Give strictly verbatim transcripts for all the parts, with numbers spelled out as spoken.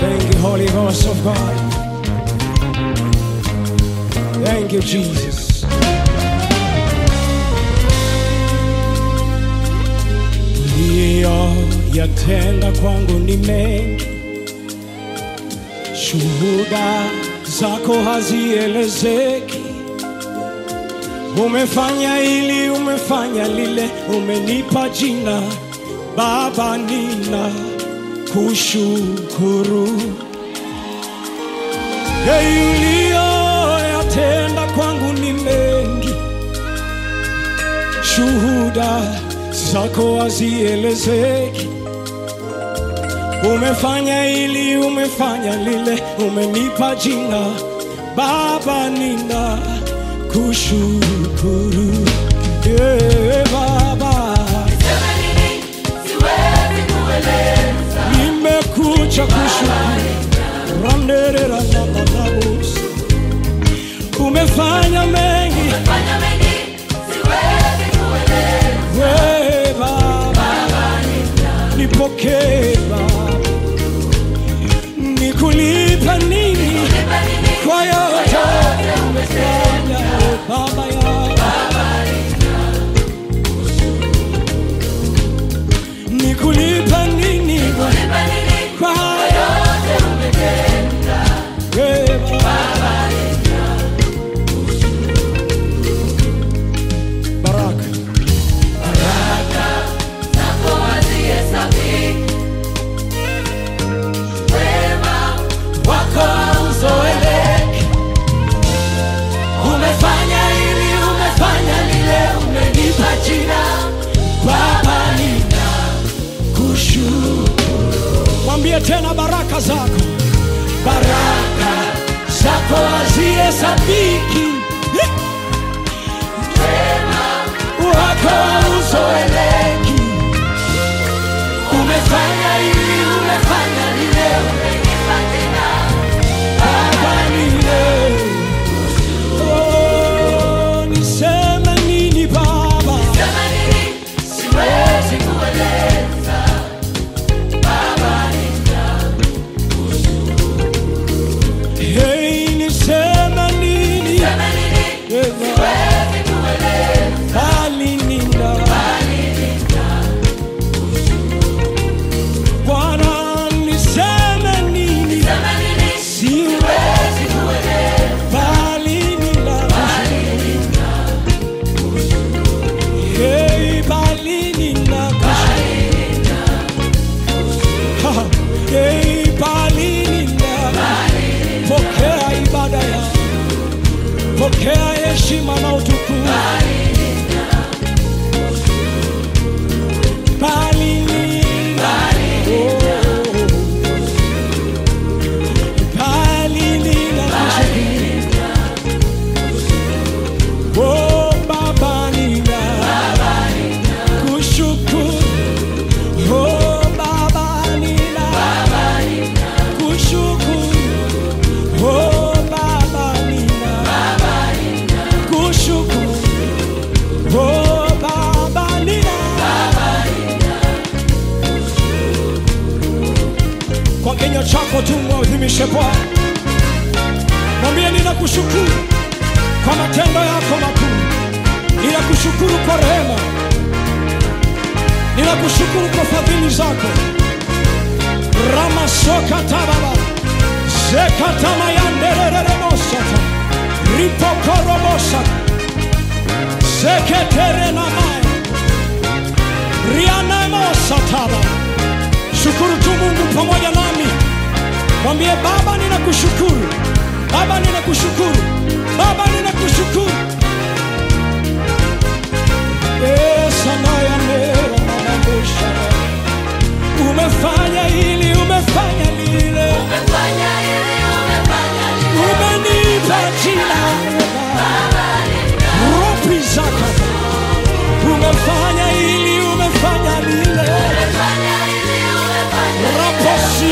Thank you, Holy Ghost of God. Thank you, Jesus. Uliyoyatenda kwangu ni mengi, shuhuda zako hazielezeki. Umefanya hili, umefanya lile, umenipa jina Baba, nina kushukuru. Hey, uliyoyatenda kwangu ni mengi, shuhuda zako hazielezeki. Umefanya hili, umefanya lile, umenipa jina Baba, nina kushukuru. Yeah, Baba, nimekuja kushukuru. Umefanya mengi, wewe Baba, nipokee Baba. Nikulipa nini kwa yote umefanya Baba yangu? Nikulipa nini kwa yote umetenda Baba? Baraka, baraka zako hazihesabiki, wema wako hauzoeleki. Umefanya hili, umefanya lile, umenipa jina Baba, nina kushukuru. Mwambie tena, baraka zako, baraka zako hazihesabiki, wema wako hauzoeleki. Umefanya hili, umefanya lile, umenipa jina Baba, nina oh, niseme nini Baba? Niseme nini? Siwezi kueleza Baba, nina kushukuru. Hey, niseme nini? Niseme nini? Siwezi kueleza bali nina kushukuru. Bwana, niseme nini? Niseme nini? Siwezi kueleza bali nina kushukuru. Hey, bali nina kushukuru. Hey, bali nina. Pokea ibada ya, pokea heshima na utukufu. Bali nina, bali nina kushukuru. Oh Baba, nina kushukuru. Oh Baba, nina kushukuru. Oh Baba, nina kushukuru. Oh Baba, nina. Kwa kinywa chako tu mwadhimishe Bwana. Mwambie, ninakushukuru kwa matendo yako makuu. Ninakushukuru kwa rehema. Ninakushukuru kwa fadhili zako. Rama soka tababa, zekata mayanderere mosata, ripokoro mosata, zeketere na maya, riana mosataba. Shukuru tu Mungu pamoja nami. Mwambie, Baba, ninakushukuru. Baba, ninakushukuru. Baba, ninakushukuru. Umefanya hili, umefanya lile, umefanya hili, umefanya lile, umenipa jina Baba, ropi zako. Umefanya hili, umefanya lile, umefanya hili, umefanya lile, raposi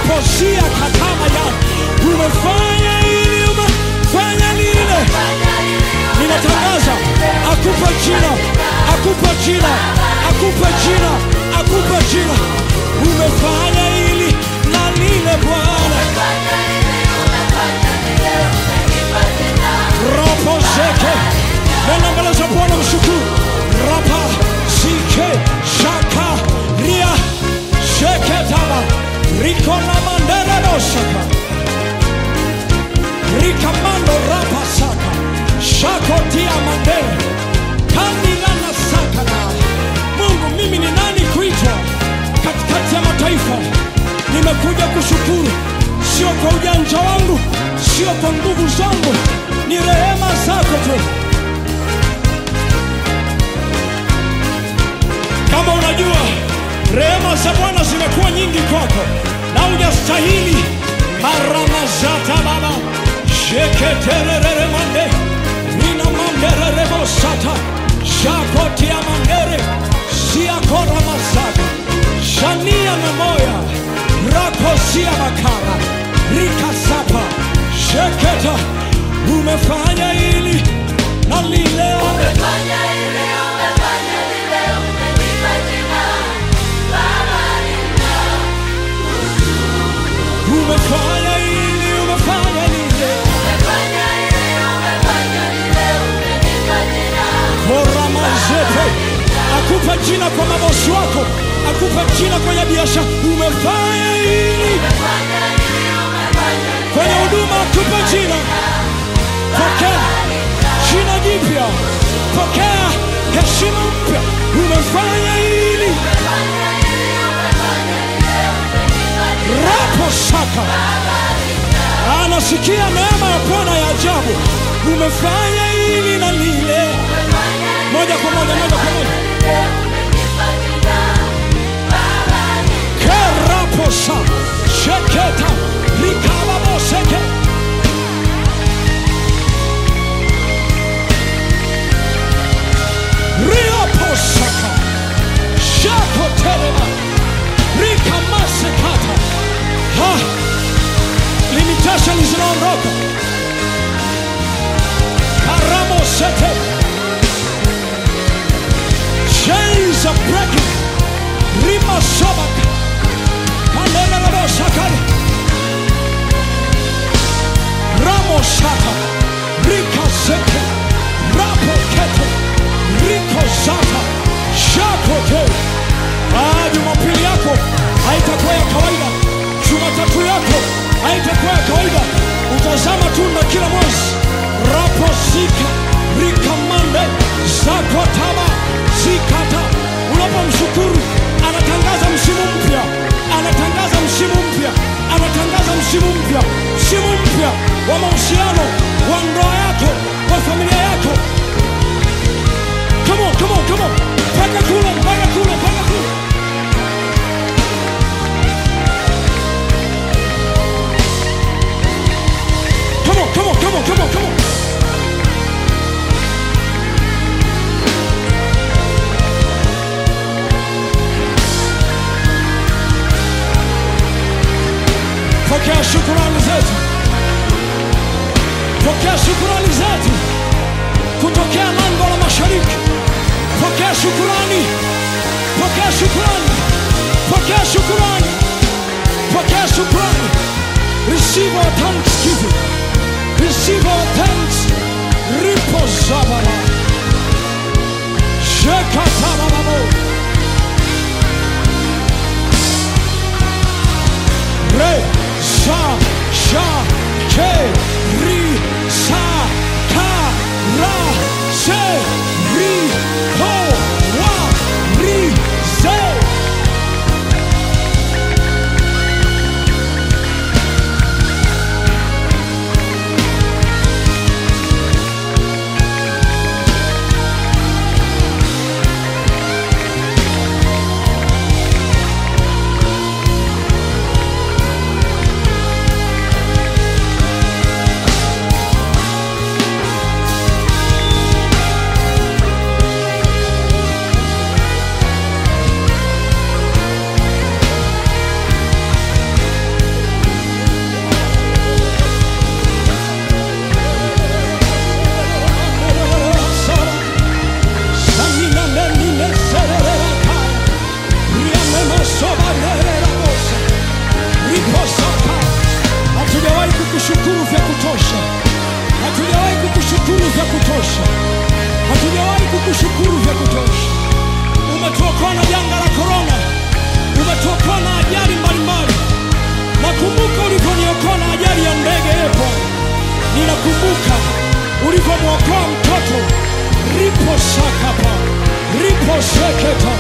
raposia katama ya umefanya ili umefanya lile. Ninatangaza akupe jina, akupe jina, akupe jina, akupe jina. Umefanya ili na lile Bwana. Rapo zeke nenda mbele za Bwana mshukuru. Rapa zike shaka ria sheke taba riko na mandere dosaka rika mando rapa saka shako tia mandere kandila na saka na Mungu. Mimi ni nani kuitwa katikati ya mataifa? Nimekuja kushukuru, sio kwa ujanja wangu, sio kwa nguvu zangu, ni rehema zako tu. Kama unajua rehema za Bwana zimekuwa nyingi kwako na hujastahili, maramazata baba sheketerere mande nina mandere mosata shakotia mandere siakora masaka shania na moya rakosia makara rikasapa sheketa. Umefanya ili na lile, umefanya ili, umefanya lile, umenipa jina Baba nina kushukuru. Umefanya ili, umefanya lile, umefanya ili, umefanya lile, umenipa jina kora mazete. Akupa jina kwa mabosi wako, akupa jina kwenye biashara. Umefanya ili, umefanya ili, umefanya lile, kwenye huduma akupa jina. Pokea jina jipya, pokea heshima mpya. Umefanya ili, rapo saka anasikia neema ya Bwana ya ajabu. Umefanya ili na lile, moja kwa moja, moja kwa moja. Kerapo sa sheketa rikababo seke Rio posaka shako terema rika masekata. Ha, limitation zinaondoka. Karamo sete, chains are breaking. Rima sobaka kanela labo sakari ramo saka rika seke rapo kete riko zata shakote. Ah, Jumapili yako haitakuwa ya kawaida, Jumatatu yako haitakuwa ya kawaida. Utazama tunda kila mwezi. Rapo zika rika mande zako taba zikata. Unapomshukuru anatangaza msimu mpya, anatangaza msimu mpya, anatangaza msimu mpya, msimu mpya wa mahusiano, wa ndoa yako, wa familia yako. Come on, come on, come on. Paka kule, paka kule, paka kule. Come on, come on, come on, come on, come on. Pokea shukrani zetu, pokea shukrani zetu kutokea lango la mashariki. Pokea shukrani, pokea shukrani, pokea shukrani, pokea shukrani. Receive our thanksgiving, receive our thanks. Ripo zabara shekatarababo re sa sha ke ri sa ka ra se ri ho wa ri se. kukushukuru vya kutosha. Hatujawahi kukushukuru vya kutosha. Hatujawahi kukushukuru vya kutosha. Umetuokoa na janga la corona. Umetuokoa na ajali mbalimbali. Nakumbuka ulivyoniokoa na ajali ya ndege hapo. Ninakumbuka ulivyomwokoa mtoto. Ripo sakapa, ripo seketa.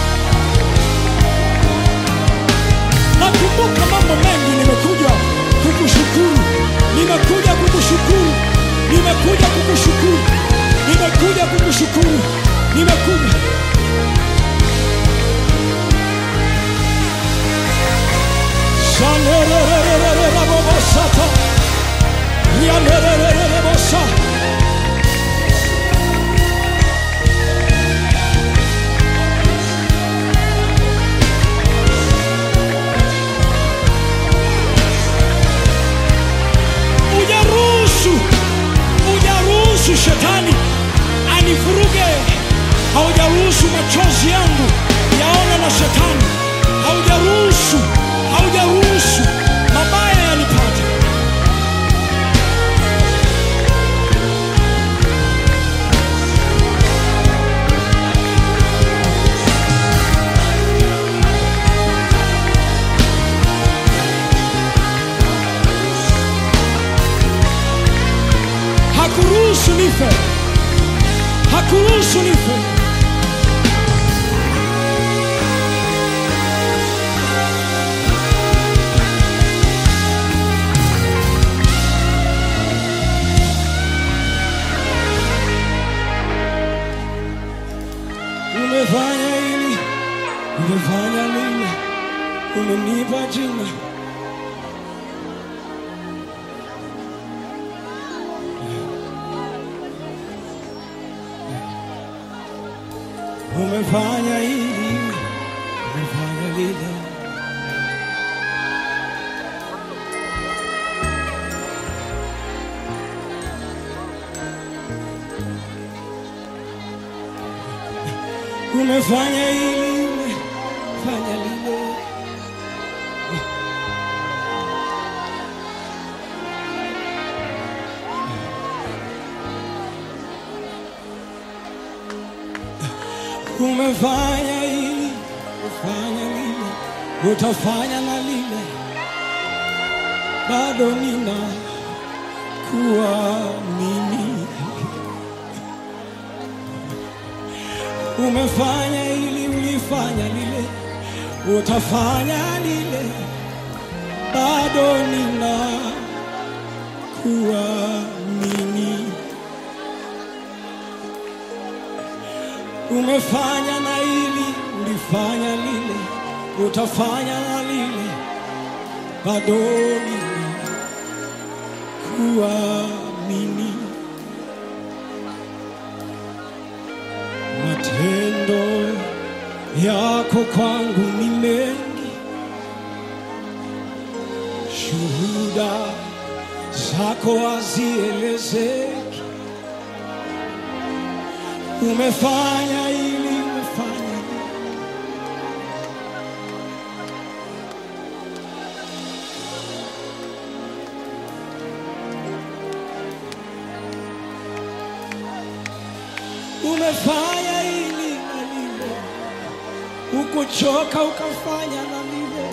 Nakumbuka mambo mengi. Nimekuja kukushukuru. Nimekuja kukushukuru. Nimekuja kukushukuru. Nimekuja kukushukuru. Nimekuja. Sanerererererabosata. Yanererererebosa. Ujaruhusu, ujaruhusu shetani anivuruge. Haujaruhusu machozi yangu yaone na shetani. Haujaruhusu, haujaruhusu mabaya yanipate. Hakuruhusu nife. Hakuruhusu nife. Umefanya hili, umefanya lile, umenipa jina. Umefanya hili, umefanya lile. Umefanya hili, umefanya lile. Umefanya hili, umefanya lile. Utafanya na lile. Bado nina kuamini. Umefanya hili, ulifanya lile. Utafanya lile. Bado nina kuamini. Umefanya na hili, ulifanya lile. Utafanya na lile. Bado nina kuamini. Matendo yako kwangu ni mengi. Shuhuda zako hazielezeki. Umefanya hili, umefanya lile. Umefanya hili na lile. Ukuchoka ukafanya na lile.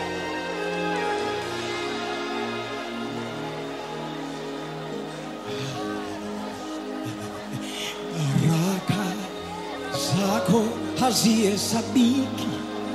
Baraka zako hazihesabiki.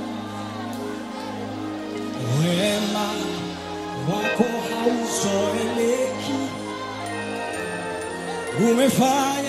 Wema wako hauzoeleki. Umefanya